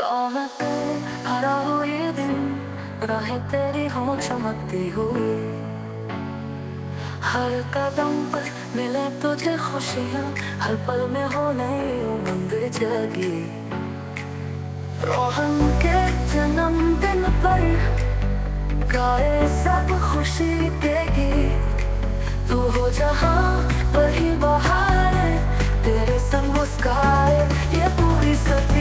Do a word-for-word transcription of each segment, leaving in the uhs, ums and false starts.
रौनक भरा हो ये दिन, राहें तेरी हो चमकती हुई। हर कदम पर मिले तुझे खुशियाँ, हर पल में हो नई उमंग जगी। रोहन के जन्मदिन पर गाए सब खुशी के गीत। तू हो जहाँ पर ही बहार है, तेरे संग मुस्काए ये पूरी सदी।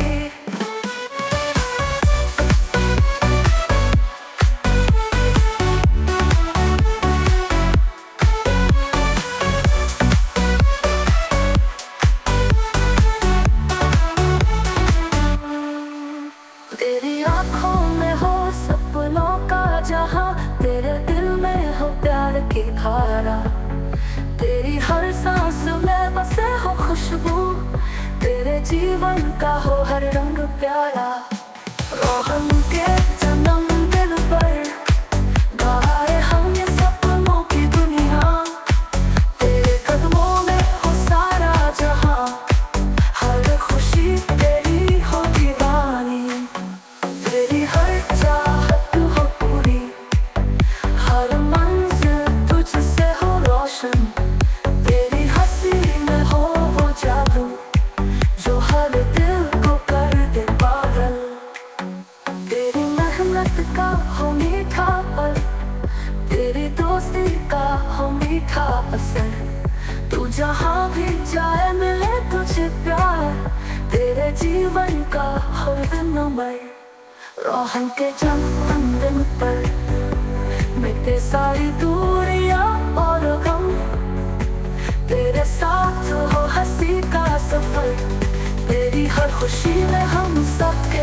तेरी आँखों में हो सपनों का जहां, तेरे दिल में हो प्यार की धारा। तेरी हर सांस में बसे हो खुशबू, तेरे जीवन का हो हर रंग प्यारा। रोहन के जन्मदिन पर गाए हम ये सपनों की दुनिया। तेरे कदमों में हो सारा जहां, हर खुशी तेरी हो दीवानी। तेरी हर चाहत हो पूरी, हर मंजिल तुझसे हो रोशन। तेरी हंसी में हो वो जादू, जो हर दिल को कर दे पागल। तेरी मेहनत का हो मीठा पल, तेरी दोस्ती का हो मीठा असर। तू जहाँ भी जाए मिले तुझे प्यार, तेरे जीवन का हो दिनमय। रोहन के जन्मदिन पर मिटे सारी दूरियां और गम। तेरे साथ हो हंसी का सफर, तेरी हर खुशी में हम सब